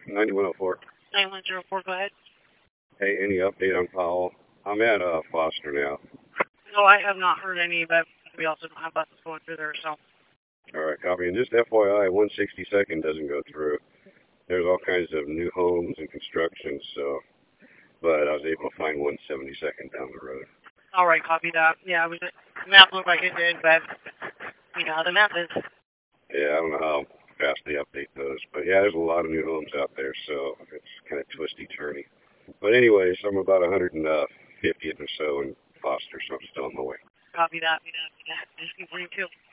9104. 9104, go ahead. Hey, any update on Powell? I'm at Foster now. No, I have not heard any, but we also don't have buses going through there, so. All right, copy. And just FYI, 162nd doesn't go through. There's all kinds of new homes and construction, so, but I was able to find 172nd down the road. All right, copy that. Yeah, the map looked like it did, but you know how the map is. Yeah, I don't know how fast they update those, but yeah, there's a lot of new homes out there, so it's kind of twisty-turny. But anyways, I'm about 150th or so in Foster, so I'm still on my way. Copy that. Just keep 42.